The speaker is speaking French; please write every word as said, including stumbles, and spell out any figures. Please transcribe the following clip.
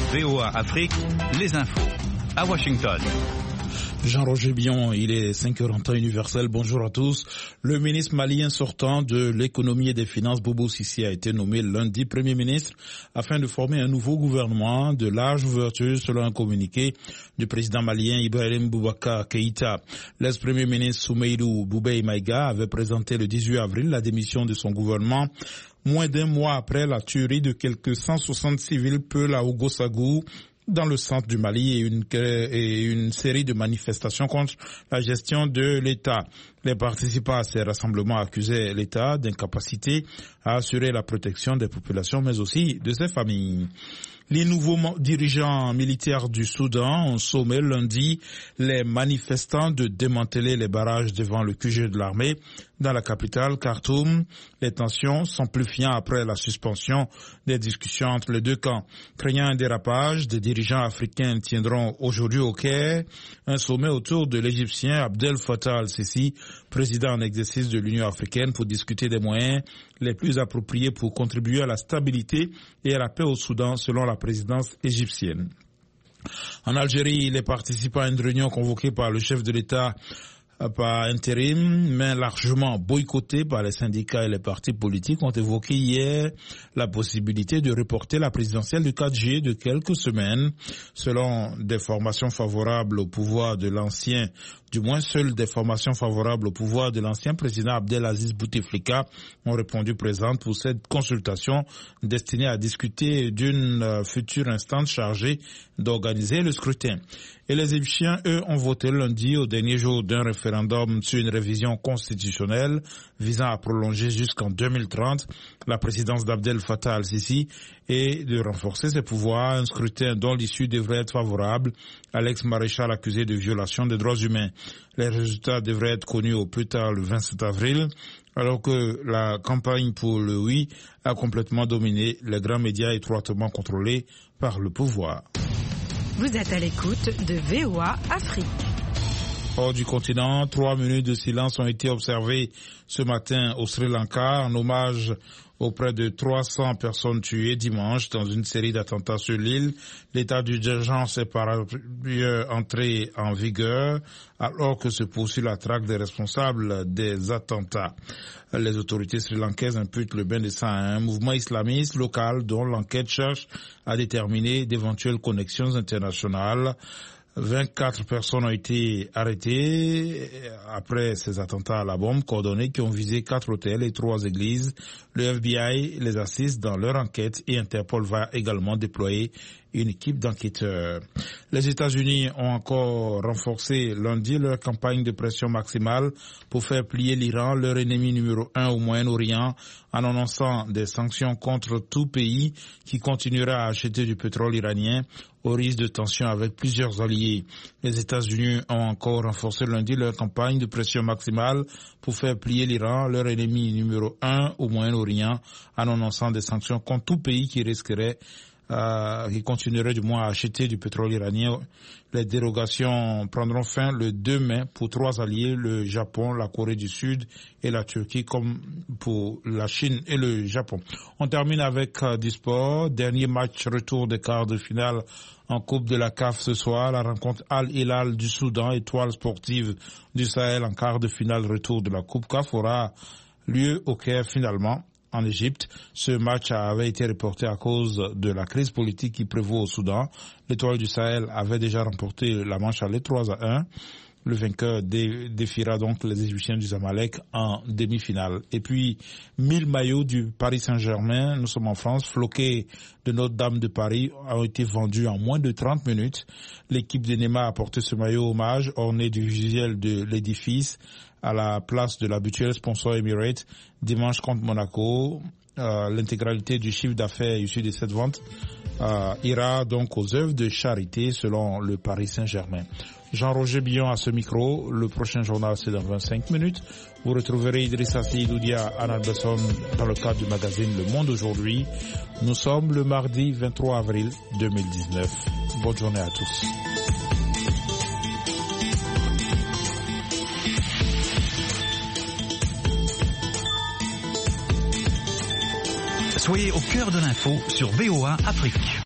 V O A Afrique, les infos. À Washington. Jean-Roger Bion, il est cinq heures en temps universel. Bonjour à tous. Le ministre malien sortant de l'économie et des finances, Bobo Cissé, a été nommé lundi Premier ministre afin de former un nouveau gouvernement de large ouverture selon un communiqué du président malien Ibrahim Boubacar Keïta. L'ex-premier ministre Soumeïdou Boubèye Maïga avait présenté le dix-huit avril la démission de son gouvernement moins d'un mois après la tuerie de quelques cent soixante civils Peul à Ougossagou dans le centre du Mali et une, et une série de manifestations contre la gestion de l'État. Les participants à ces rassemblements accusaient l'État d'incapacité à assurer la protection des populations mais aussi de ses familles. Les nouveaux dirigeants militaires du Soudan ont sommé lundi les manifestants de démanteler les barrages devant le Q G de l'armée dans la capitale Khartoum. Les tensions s'amplifient après la suspension des discussions entre les deux camps. Craignant un dérapage, des dirigeants africains tiendront aujourd'hui au Caire un sommet autour de l'Égyptien Abdel Fattah al-Sisi, président en exercice de l'Union africaine, pour discuter des moyens les plus appropriés pour contribuer à la stabilité et à la paix au Soudan, selon la présidence égyptienne. En Algérie, les participants à une réunion convoquée par le chef de l'État par intérim, mais largement boycottés par les syndicats et les partis politiques, ont évoqué hier la possibilité de reporter la présidentielle du quatre juillet de quelques semaines. Selon des formations favorables au pouvoir de l'ancien, du moins seules des formations favorables au pouvoir de l'ancien président Abdelaziz Bouteflika ont répondu présentes pour cette consultation destinée à discuter d'une future instance chargée d'organiser le scrutin. Et les Égyptiens, eux, ont voté lundi au dernier jour d'un référendum sur une révision constitutionnelle visant à prolonger jusqu'en deux mille trente la présidence d'Abdel Fattah al-Sisi et de renforcer ses pouvoirs, un scrutin dont l'issue devrait être favorable à l'ex-maréchal accusé de violation des droits humains. Les résultats devraient être connus au plus tard le vingt-sept avril, alors que la campagne pour le oui a complètement dominé les grands médias étroitement contrôlés par le pouvoir. Vous êtes à l'écoute de V O A Afrique. Hors du continent, trois minutes de silence ont été observées ce matin au Sri Lanka en hommage aux près de trois cents personnes tuées dimanche dans une série d'attentats sur l'île. L'état d'urgence est par ailleurs entré en vigueur alors que se poursuit la traque des responsables des attentats. Les autorités sri-lankaises imputent le bain de sang à un mouvement islamiste local dont l'enquête cherche à déterminer d'éventuelles connexions internationales. vingt-quatre personnes ont été arrêtées après ces attentats à la bombe coordonnés qui ont visé quatre hôtels et trois églises. Le F B I les assiste dans leur enquête et Interpol va également déployer une équipe d'enquêteurs. Les États-Unis ont encore renforcé lundi leur campagne de pression maximale pour faire plier l'Iran, leur ennemi numéro un au Moyen-Orient, en annonçant des sanctions contre tout pays qui continuera à acheter du pétrole iranien au risque de tensions avec plusieurs alliés. Les États-Unis ont encore renforcé lundi leur campagne de pression maximale pour faire plier l'Iran, leur ennemi numéro un au Moyen-Orient, en annonçant des sanctions contre tout pays qui risquerait Euh, qui continuerait du moins à acheter du pétrole iranien. Les dérogations prendront fin le deux mai pour trois alliés, le Japon, la Corée du Sud et la Turquie, comme pour la Chine et le Japon. On termine avec euh, du sport. Dernier match retour des quarts de finale en Coupe de la C A F ce soir. La rencontre Al-Hilal du Soudan, étoile sportive du Sahel en quart de finale retour de la Coupe C A F, aura lieu au Caire finalement, en Égypte. Ce match avait été reporté à cause de la crise politique qui prévaut au Soudan. L'étoile du Sahel avait déjà remporté la manche aller trois à un. Le vainqueur dé- défiera donc les Égyptiens du Zamalek en demi-finale. Et puis, mille maillots du Paris Saint-Germain, nous sommes en France, floqués de Notre-Dame de Paris, ont été vendus en moins de trente minutes. L'équipe de Neymar a porté ce maillot hommage, orné du visuel de l'édifice, à la place de l'habituel sponsor Emirates, dimanche contre Monaco. Euh, l'intégralité du chiffre d'affaires issu de cette vente euh, ira donc aux œuvres de charité selon le Paris Saint-Germain. Jean-Roger Billon à ce micro. Le prochain journal, c'est dans vingt-cinq minutes. Vous retrouverez Idrissa Seydoudia à Anna Besson dans le cadre du magazine Le Monde aujourd'hui. Nous sommes le mardi vingt-trois avril deux mille dix-neuf. Bonne journée à tous. Soyez au cœur de l'info sur V O A Afrique.